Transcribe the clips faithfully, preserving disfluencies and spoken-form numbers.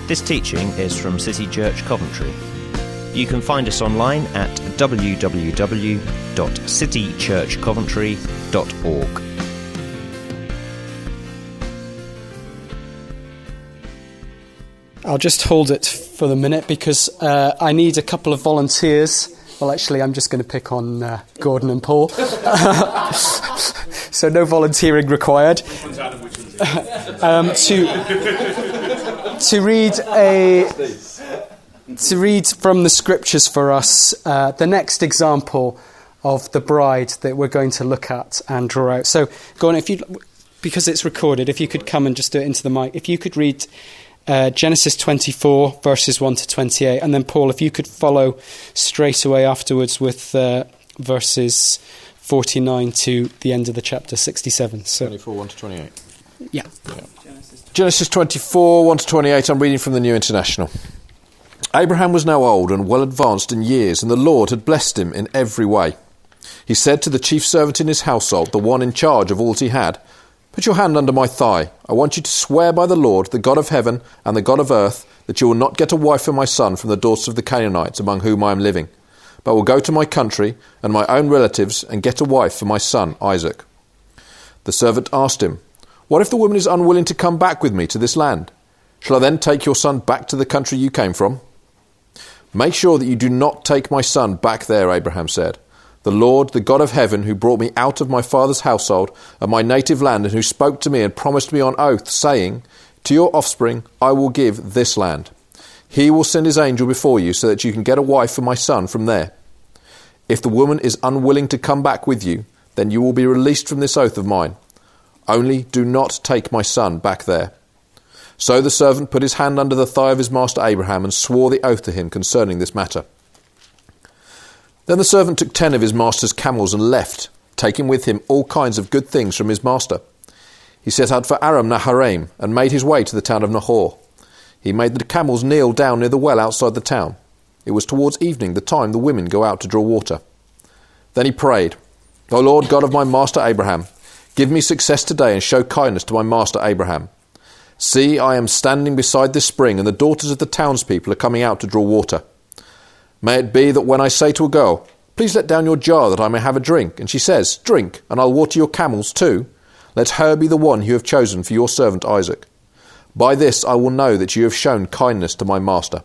This teaching is from City Church Coventry. You can find us online at w w w dot city church coventry dot org. I'll just hold it for the minute because uh, I need a couple of volunteers. Well, actually, I'm just going to pick on uh, Gordon and Paul. So no volunteering required. um, to to read a to read from the scriptures for us uh, the next example of the bride that we're going to look at and draw out. So, Gordon, if you, because it's recorded, if you could come and just do it into the mic. If you could read Uh, Genesis twenty-four, verses one to twenty-eight. And then, Paul, if you could follow straight away afterwards with uh, verses forty-nine to the end of the chapter, sixty-seven. So, twenty-four, one to twenty-eight. Yeah. yeah. Genesis twenty-four, one to twenty-eight. I'm reading from the New International. Abraham was now old and well advanced in years, and the Lord had blessed him in every way. He said to the chief servant in his household, the one in charge of all that he had, "Put your hand under my thigh. I want you to swear by the Lord, the God of heaven and the God of earth, that you will not get a wife for my son from the daughters of the Canaanites among whom I am living, but will go to my country and my own relatives and get a wife for my son Isaac." The servant asked him, "What if the woman is unwilling to come back with me to this land? Shall I then take your son back to the country you came from?" "Make sure that you do not take my son back there," Abraham said. "The Lord, the God of heaven, who brought me out of my father's household and my native land, and who spoke to me and promised me on oath, saying, 'To your offspring I will give this land.' He will send his angel before you so that you can get a wife for my son from there. If the woman is unwilling to come back with you, then you will be released from this oath of mine. Only do not take my son back there." So the servant put his hand under the thigh of his master Abraham and swore the oath to him concerning this matter. Then the servant took ten of his master's camels and left, taking with him all kinds of good things from his master. He set out for Aram Naharaim and made his way to the town of Nahor. He made the camels kneel down near the well outside the town. It was towards evening, the time the women go out to draw water. Then he prayed, "O Lord God of my master Abraham, give me success today and show kindness to my master Abraham. See, I am standing beside this spring, and the daughters of the townspeople are coming out to draw water. May it be that when I say to a girl, 'Please let down your jar that I may have a drink,' and she says, 'Drink, and I'll water your camels too,' let her be the one you have chosen for your servant Isaac. By this I will know that you have shown kindness to my master."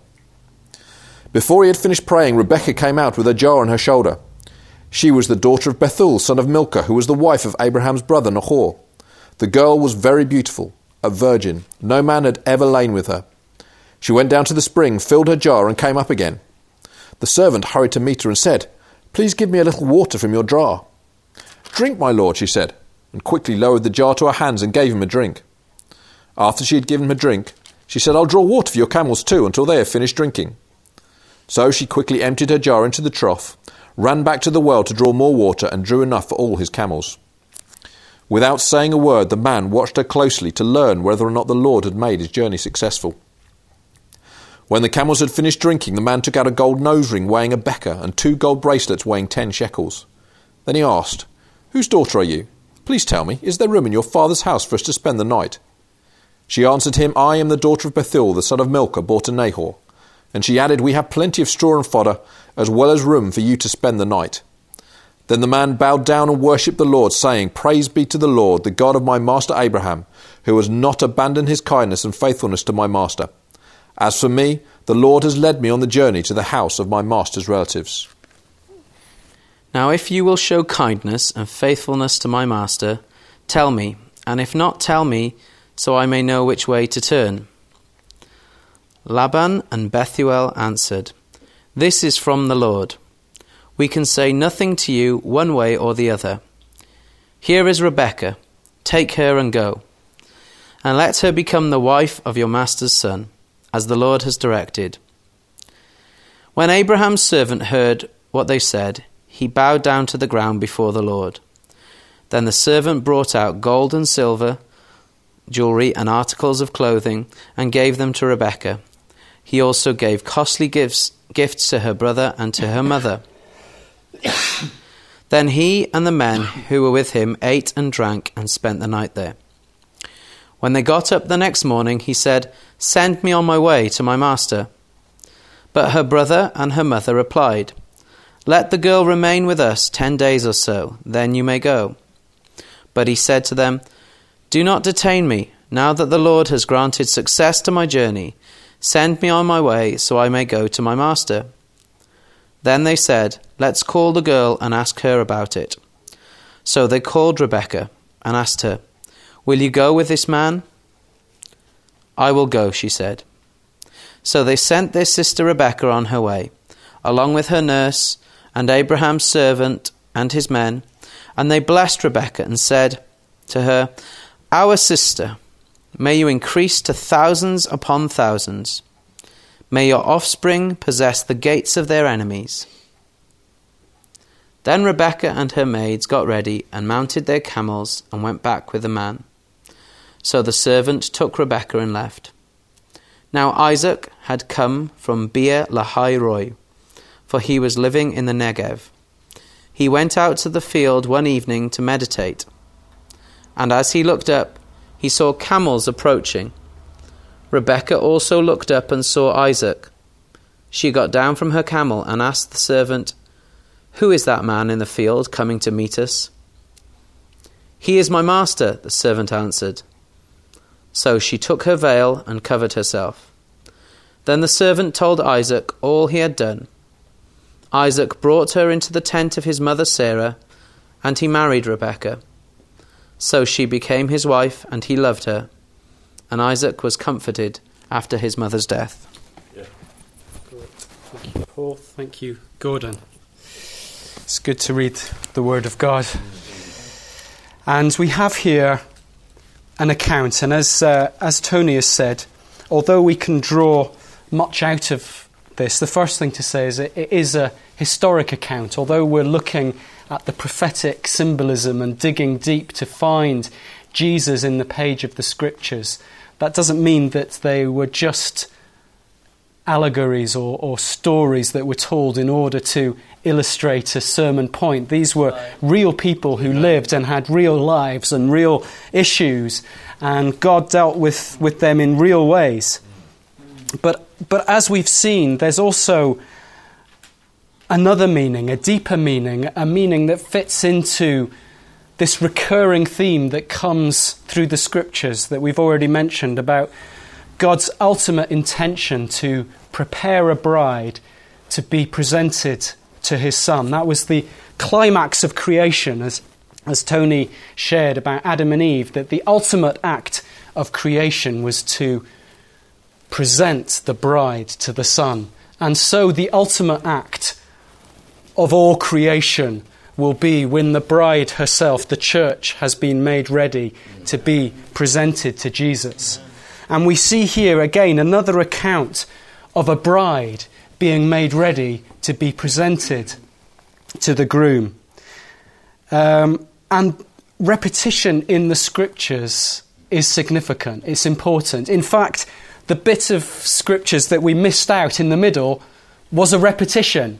Before he had finished praying, Rebekah came out with a jar on her shoulder. She was the daughter of Bethuel, son of Milcah, who was the wife of Abraham's brother Nahor. The girl was very beautiful, a virgin. No man had ever lain with her. She went down to the spring, filled her jar, and came up again. The servant hurried to meet her and said, "Please give me a little water from your jar." "Drink, my lord," she said, and quickly lowered the jar to her hands and gave him a drink. After she had given him a drink, she said, "I'll draw water for your camels too until they have finished drinking." So she quickly emptied her jar into the trough, ran back to the well to draw more water, and drew enough for all his camels. Without saying a word, the man watched her closely to learn whether or not the Lord had made his journey successful. When the camels had finished drinking, the man took out a gold nose ring weighing a becker and two gold bracelets weighing ten shekels. Then he asked, "Whose daughter are you? Please tell me, is there room in your father's house for us to spend the night?" She answered him, "I am the daughter of Bethuel, the son of Milcah, born to Nahor." And she added, "We have plenty of straw and fodder, as well as room for you to spend the night." Then the man bowed down and worshipped the Lord, saying, "Praise be to the Lord, the God of my master Abraham, who has not abandoned his kindness and faithfulness to my master. As for me, the Lord has led me on the journey to the house of my master's relatives." Now if you will show kindness and faithfulness to my master, tell me, and if not, tell me, so I may know which way to turn. Laban and Bethuel answered, "This is from the Lord. We can say nothing to you one way or the other. Here is Rebekah, take her and go, and let her become the wife of your master's son, as the Lord has directed." When Abraham's servant heard what they said, he bowed down to the ground before the Lord. Then the servant brought out gold and silver, jewelry and articles of clothing, and gave them to Rebekah. He also gave costly gifts, gifts to her brother and to her mother. Then he and the men who were with him ate and drank and spent the night there. When they got up the next morning, he said, "Send me on my way to my master." But her brother and her mother replied, "Let the girl remain with us ten days or so, then you may go." But he said to them, "Do not detain me, now that the Lord has granted success to my journey. Send me on my way so I may go to my master." Then they said, "Let's call the girl and ask her about it." So they called Rebekah and asked her, "Will you go with this man?" "I will go," she said. So they sent their sister Rebekah on her way, along with her nurse and Abraham's servant and his men, and they blessed Rebekah and said to her, "Our sister, may you increase to thousands upon thousands. May your offspring possess the gates of their enemies." Then Rebekah and her maids got ready and mounted their camels and went back with the man. So the servant took Rebekah and left. Now Isaac had come from Beer Lahai Roi, for he was living in the Negev. He went out to the field one evening to meditate, and as he looked up, he saw camels approaching. Rebekah also looked up and saw Isaac. She got down from her camel and asked the servant, "Who is that man in the field coming to meet us?" "He is my master," the servant answered. So she took her veil and covered herself. Then the servant told Isaac all he had done. Isaac brought her into the tent of his mother Sarah, and he married Rebekah. So she became his wife, and he loved her. And Isaac was comforted after his mother's death. Yeah. Thank you, Paul. Thank you, Gordon. It's good to read the Word of God. And we have here an account, and as uh, as Tony has said, although we can draw much out of this, the first thing to say is it, it is a historic account. Although we're looking at the prophetic symbolism and digging deep to find Jesus in the page of the Scriptures, that doesn't mean that they were just allegories or, or stories that were told in order to illustrate a sermon point. These were real people who lived and had real lives and real issues, and God dealt with, with them in real ways. But but as we've seen, there's also another meaning, a deeper meaning, a meaning that fits into this recurring theme that comes through the Scriptures that we've already mentioned about God's ultimate intention to prepare a bride to be presented to his Son. That was the climax of creation, as, as Tony shared about Adam and Eve, that the ultimate act of creation was to present the bride to the Son. And so the ultimate act of all creation will be when the bride herself, the church, has been made ready to be presented to Jesus. And we see here again another account of a bride being made ready to be presented to the groom. Um, and repetition in the Scriptures is significant. It's important. In fact, the bit of Scriptures that we missed out in the middle was a repetition.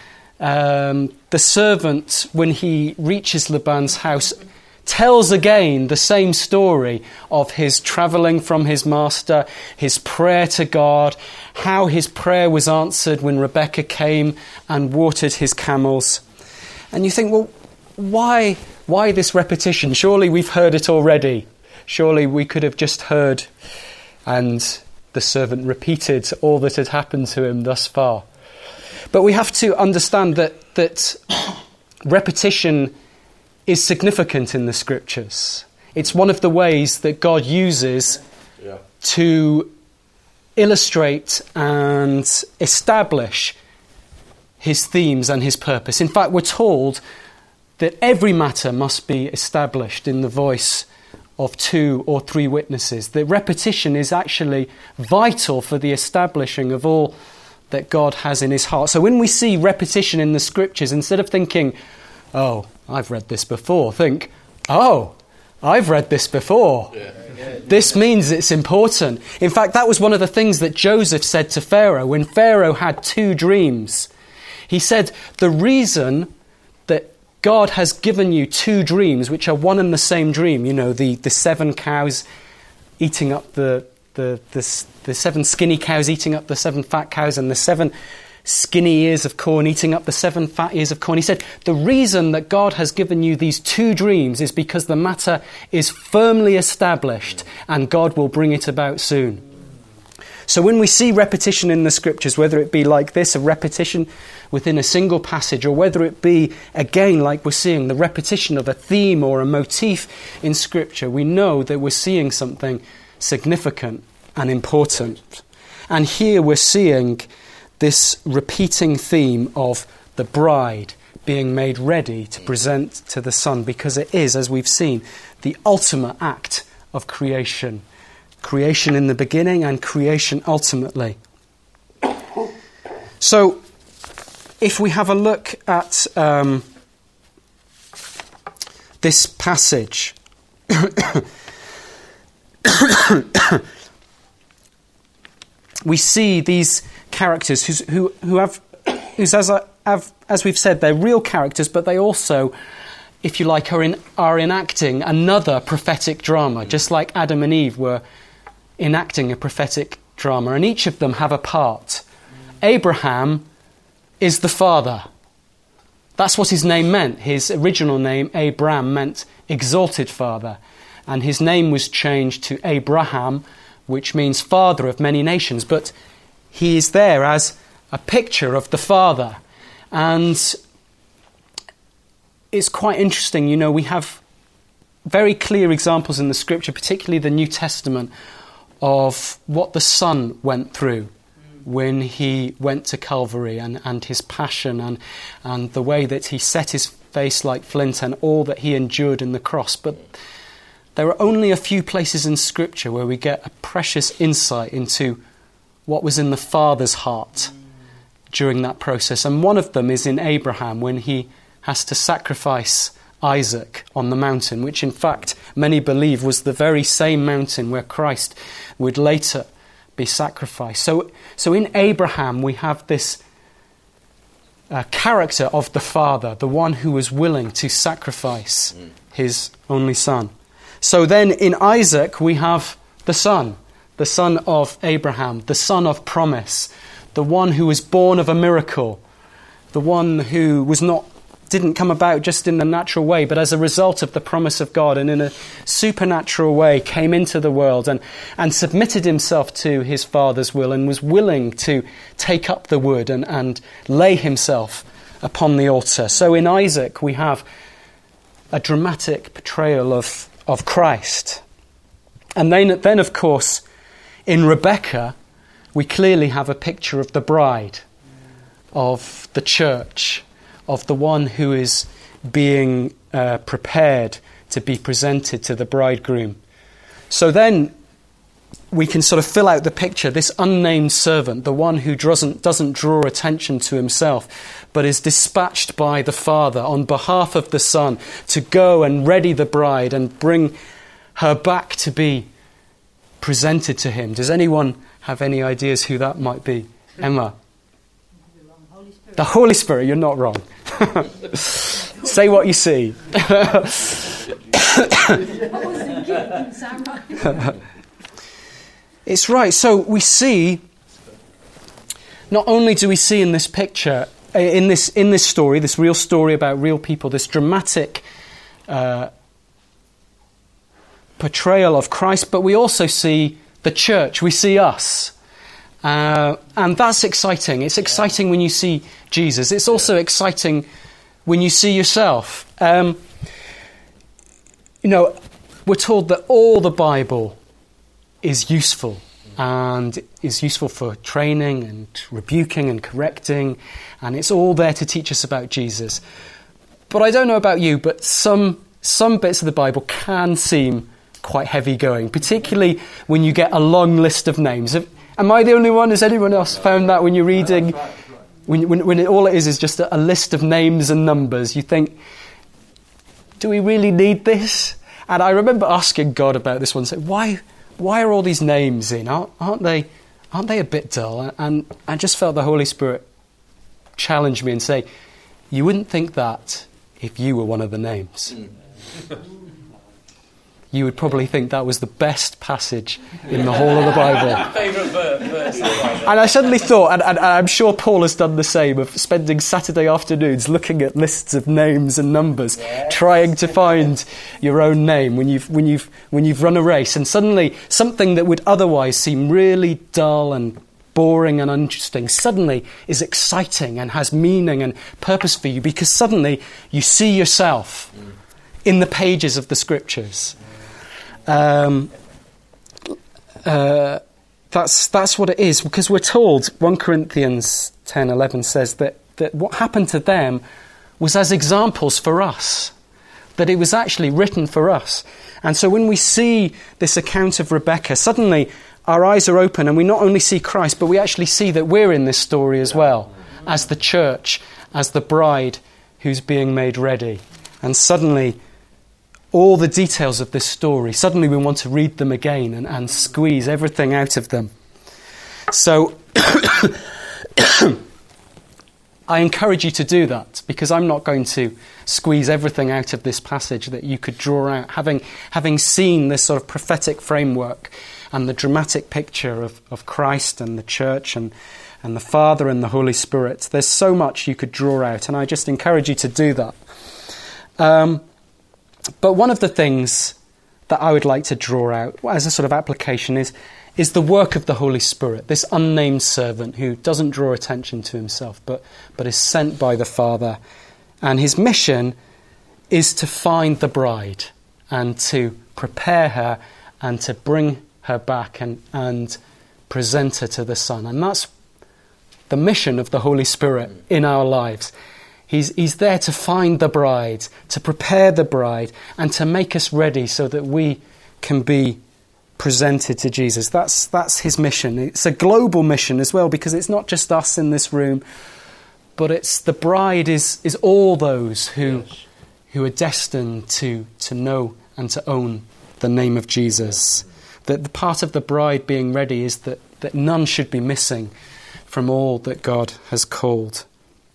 Um, the servant, when he reaches Laban's house, tells again the same story of his travelling from his master, his prayer to God, how his prayer was answered when Rebekah came and watered his camels. And you think, well, why, why this repetition? Surely we've heard it already. Surely we could have just heard, and the servant repeated all that had happened to him thus far. But we have to understand that that repetition is significant in the Scriptures. It's one of the ways that God uses yeah. to illustrate and establish his themes and his purpose. In fact, we're told that every matter must be established in the voice of two or three witnesses. The repetition is actually vital for the establishing of all that God has in his heart. So when we see repetition in the Scriptures, instead of thinking, oh, I've read this before, think, oh, I've read this before. Yeah. This means it's important. In fact, that was one of the things that Joseph said to Pharaoh when Pharaoh had two dreams. He said, the reason that God has given you two dreams, which are one and the same dream, you know, the, the seven cows eating up the the, the the seven skinny cows eating up the seven fat cows, and the seven skinny ears of corn eating up the seven fat ears of corn. He said, the reason that God has given you these two dreams is because the matter is firmly established and God will bring it about soon. So when we see repetition in the scriptures, whether it be like this, a repetition within a single passage, or whether it be, again, like we're seeing, the repetition of a theme or a motif in scripture, we know that we're seeing something significant and important. And here we're seeing this repeating theme of the bride being made ready to present to the Son, because it is, as we've seen, the ultimate act of creation. Creation in the beginning and creation ultimately. So, if we have a look at um, this passage, we see these characters who's, who who have, who's as I, have, as we've said, they're real characters, but they also, if you like, are in are enacting another prophetic drama, just like Adam and Eve were enacting a prophetic drama, and each of them have a part. Abraham is the father. That's what his name meant. His original name, Abram, meant exalted father, and his name was changed to Abraham, which means father of many nations. But he is there as a picture of the father. And it's quite interesting, you know, we have very clear examples in the scripture, particularly the New Testament, of what the Son went through when he went to Calvary, and, and his passion, and, and the way that he set his face like flint, and all that he endured in the cross. But there are only a few places in Scripture where we get a precious insight into what was in the Father's heart during that process. And one of them is in Abraham, when he has to sacrifice Isaac on the mountain, which in fact many believe was the very same mountain where Christ would later be sacrificed. So, so in Abraham we have this uh, character of the Father, the one who was willing to sacrifice mm. his only son. So then in Isaac we have the son, the son of Abraham, the son of promise, the one who was born of a miracle, the one who was not didn't come about just in the natural way, but as a result of the promise of God, and in a supernatural way came into the world and, and submitted himself to his Father's will, and was willing to take up the wood and, and lay himself upon the altar. So in Isaac we have a dramatic portrayal of, of Christ. And then, then, of course, in Rebecca, we clearly have a picture of the bride, of the church, of the one who is being uh, prepared to be presented to the bridegroom. So then we can sort of fill out the picture. This unnamed servant, the one who doesn't, doesn't draw attention to himself, but is dispatched by the Father on behalf of the Son to go and ready the bride and bring her back to be presented to him. Does anyone have any ideas who that might be? Emma? The Holy Spirit, you're not wrong. Say what you see. It's right. So we see, not only do we see in this picture, in this in this story, this real story about real people, this dramatic uh, portrayal of Christ, but we also see the church. We see us. Uh, and that's exciting. It's exciting when you see Jesus. It's also exciting when you see yourself. Um, you know, we're told that all the Bible is useful, and is useful for training and rebuking and correcting, and it's all there to teach us about Jesus. But I don't know about you, but some some bits of the Bible can seem quite heavy going, particularly when you get a long list of names. Am I the only one? Has anyone else found that when you're reading, when, when, when it, all it is is just a, a list of names and numbers, you think, do we really need this? And I remember asking God about this one, saying, why, why are all these names in? Aren't, aren't they, aren't they a bit dull? And I just felt the Holy Spirit challenge me and say, you wouldn't think that if you were one of the names. you would probably think that was the best passage in the whole of the Bible. Favourite verse of the Bible. And I suddenly thought, and, and I'm sure Paul has done the same, of spending Saturday afternoons looking at lists of names and numbers, yes. trying to find your own name when you've when you've when you've run a race, and suddenly something that would otherwise seem really dull and boring and uninteresting suddenly is exciting and has meaning and purpose for you, because suddenly you see yourself mm. in the pages of the Scriptures. Um, uh, that's that's what it is, because we're told First Corinthians ten eleven says that, that what happened to them was as examples for us, that it was actually written for us. And so when we see this account of Rebecca, suddenly our eyes are open and we not only see Christ, but we actually see that we're in this story as well, as the church, as the bride who's being made ready. And suddenly all the details of this story, suddenly we want to read them again and, and squeeze everything out of them. So I encourage you to do that, because I'm not going to squeeze everything out of this passage that you could draw out, having having seen this sort of prophetic framework and the dramatic picture of, of Christ and the church and, and the Father and the Holy Spirit. There's so much you could draw out, and I just encourage you to do that. Um, But one of the things that I would like to draw out as a sort of application is, is the work of the Holy Spirit, this unnamed servant who doesn't draw attention to himself, but, but is sent by the Father. And his mission is to find the bride and to prepare her and to bring her back and, and present her to the Son. And that's the mission of the Holy Spirit in our lives. He's, he's there to find the bride, to prepare the bride, and to make us ready so that we can be presented to Jesus. That's that's his mission. It's a global mission as well, because it's not just us in this room, but it's the bride is is all those who yes. who are destined to to know and to own the name of Jesus. That the part of the bride being ready is that, that none should be missing from all that God has called.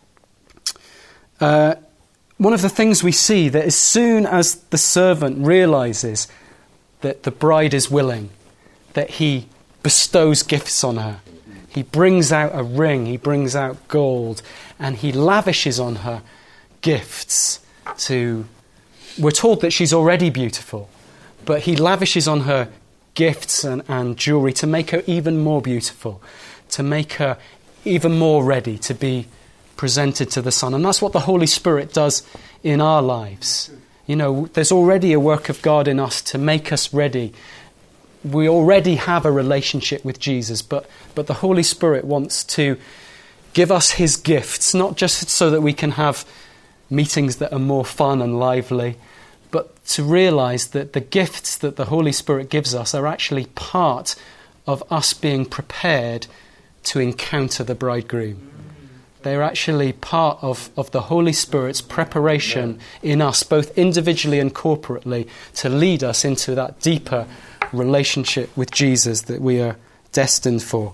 Uh, one of the things we see, that as soon as the servant realizes that the bride is willing, that he bestows gifts on her. He brings out a ring, he brings out gold, and he lavishes on her gifts to... We're told that she's already beautiful, but he lavishes on her gifts and, and jewellery to make her even more beautiful, to make her even more ready to be presented to the Son. And that's what the Holy Spirit does in our lives. You know, there's already a work of God in us to make us ready. We already have a relationship with Jesus, but, but the Holy Spirit wants to give us his gifts, not just so that we can have meetings that are more fun and lively, but to realise that the gifts that the Holy Spirit gives us are actually part of us being prepared to encounter the bridegroom. They're actually part of, of the Holy Spirit's preparation in us, both individually and corporately, to lead us into that deeper relationship with Jesus that we are destined for.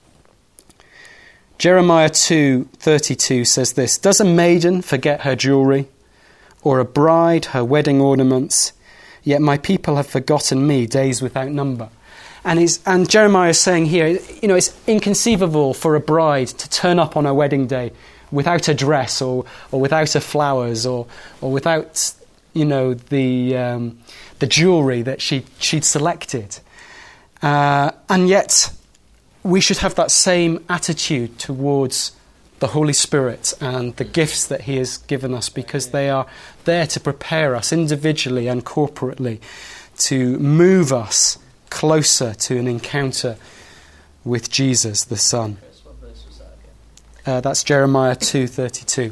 Jeremiah two thirty-two says this: "Does a maiden forget her jewellery, or a bride her wedding ornaments? Yet my people have forgotten me days without number." And, he's, and Jeremiah is saying here, you know, it's inconceivable for a bride to turn up on her wedding day without a dress or, or without her flowers or or without, you know, the um, the jewellery that she she'd selected. Uh, and yet, we should have that same attitude towards the Holy Spirit and the gifts that he has given us, because they are there to prepare us individually and corporately, to move us closer to an encounter with Jesus, the Son. What verse was that again? Uh, that's Jeremiah two thirty-two.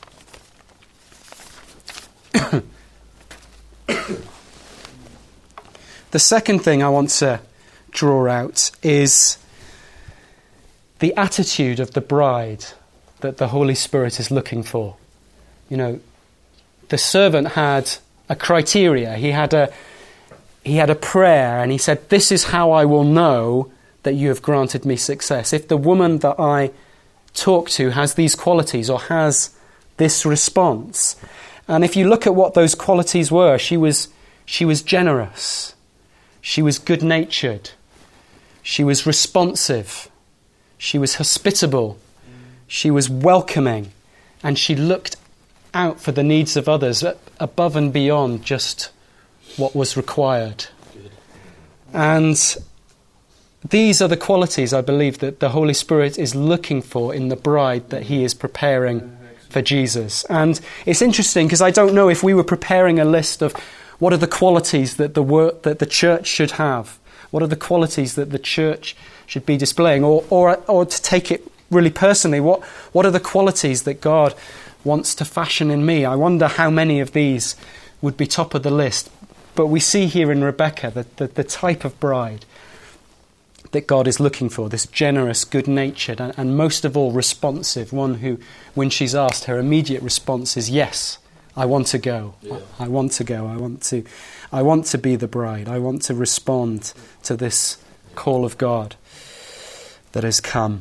The second thing I want to draw out is the attitude of the bride that the Holy Spirit is looking for. You know, the servant had a criteria. He had a He had a prayer, and he said, "This is how I will know that you have granted me success. If the woman that I talk to has these qualities or has this response." And if you look at what those qualities were, she was She was generous. She was good-natured. She was responsive. She was hospitable. She was welcoming. And she looked out for the needs of others above and beyond just what was required. And these are the qualities, I believe, that the Holy Spirit is looking for in the bride that he is preparing for Jesus. And it's interesting because I don't know if we were preparing a list of what are the qualities that the wor- that the church should have, what are the qualities that the church should be displaying, or or or to take it really personally, what what are the qualities that God wants to fashion in me? I wonder how many of these would be top of the list. But we see here in Rebecca that the, the type of bride that God is looking for, this generous, good-natured, and, and most of all responsive, one who, when she's asked, her immediate response is, yes, I want to go. Yeah. I, I want to go. I want to I want to be the bride. I want to respond to this call of God that has come.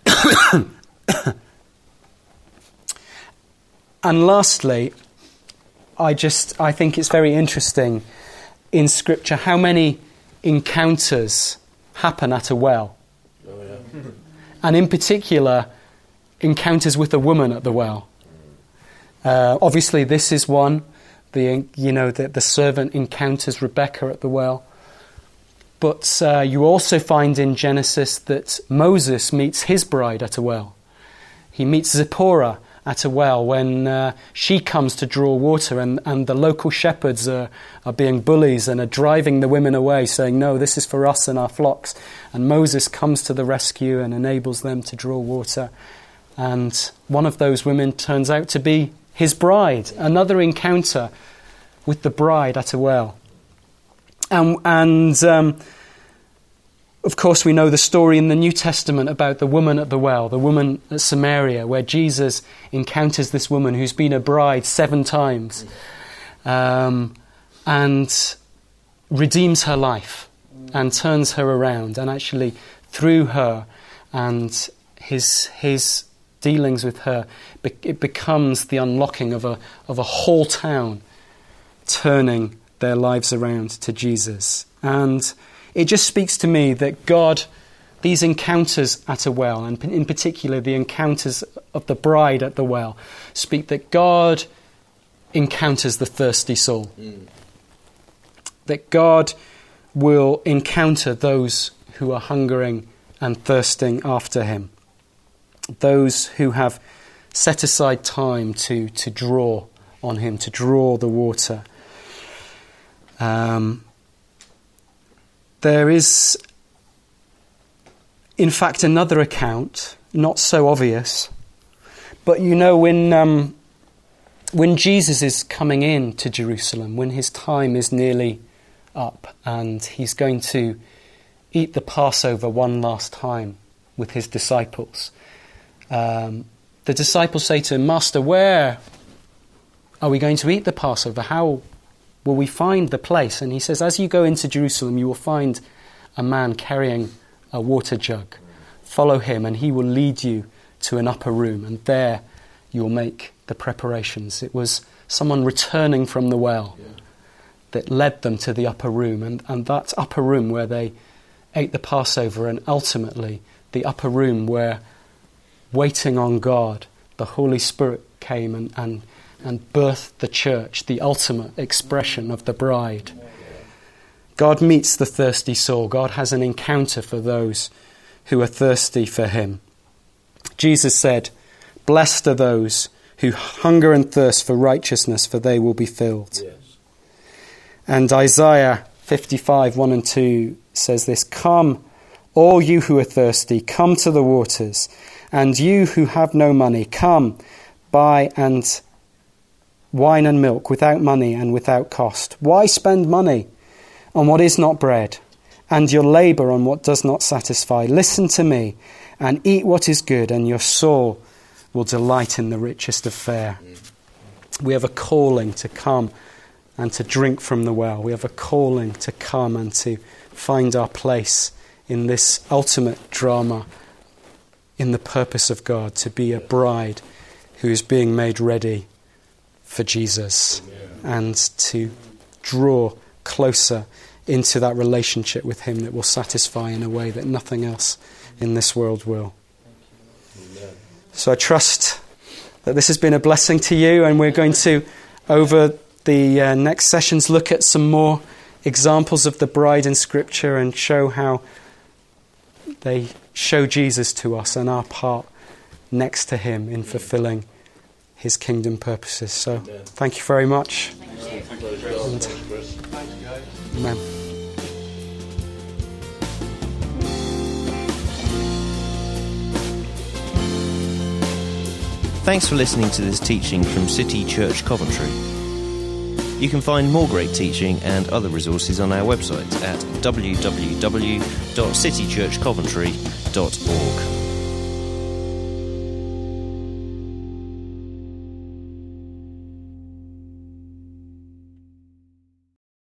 And lastly, I just I think it's very interesting in Scripture how many encounters happen at a well. Oh, yeah. And in particular, encounters with a woman at the well. Uh, obviously, this is one. The you know the, the servant encounters Rebecca at the well. But uh, you also find in Genesis that Moses meets his bride at a well. He meets Zipporah at a well when uh, she comes to draw water, and, and the local shepherds are, are being bullies and are driving the women away, saying, no, this is for us and our flocks. And Moses comes to the rescue and enables them to draw water. And one of those women turns out to be his bride, another encounter with the bride at a well. And, and um, of course, we know the story in the New Testament about the woman at the well, the woman at Samaria, where Jesus encounters this woman who's been a bride seven times um, and redeems her life and turns her around. And actually, through her and his his dealings with her, it becomes the unlocking of a of a whole town turning their lives around to Jesus. And it just speaks to me that God, these encounters at a well, and in particular the encounters of the bride at the well, speak that God encounters the thirsty soul. Mm. That God will encounter those who are hungering and thirsting after him. Those who have set aside time to, to draw on him, to draw the water. Um, there is, in fact, another account, not so obvious, but you know when um, when Jesus is coming in to Jerusalem, when his time is nearly up and he's going to eat the Passover one last time with his disciples, um, the disciples say to him, Master, where are we going to eat the Passover? How will we find the place? And he says, as you go into Jerusalem, you will find a man carrying a water jug. Follow him and he will lead you to an upper room, and there you will make the preparations. It was someone returning from the well yeah. that led them to the upper room, and, and that upper room where they ate the Passover, and ultimately the upper room where, waiting on God, the Holy Spirit came and, and and birthed the church, the ultimate expression of the bride. God meets the thirsty soul. God has an encounter for those who are thirsty for him. Jesus said, blessed are those who hunger and thirst for righteousness, for they will be filled. Yes. And Isaiah fifty-five, one and two says this, come, all you who are thirsty, come to the waters, and you who have no money, come, buy and wine and milk without money and without cost. Why spend money on what is not bread, and your labour on what does not satisfy? Listen to me, and eat what is good, and your soul will delight in the richest of fare. We have a calling to come and to drink from the well. We have a calling to come and to find our place in this ultimate drama, in the purpose of God, to be a bride who is being made ready for Jesus, and to draw closer into that relationship with him that will satisfy in a way that nothing else in this world will. So I trust that this has been a blessing to you, and we're going to, over the uh, next sessions, look at some more examples of the bride in Scripture and show how they show Jesus to us and our part next to him in fulfilling his kingdom purposes. So thank you very much. And, amen. Thanks for listening to this teaching from City Church Coventry. You can find more great teaching and other resources on our website at w w w dot city church coventry dot org.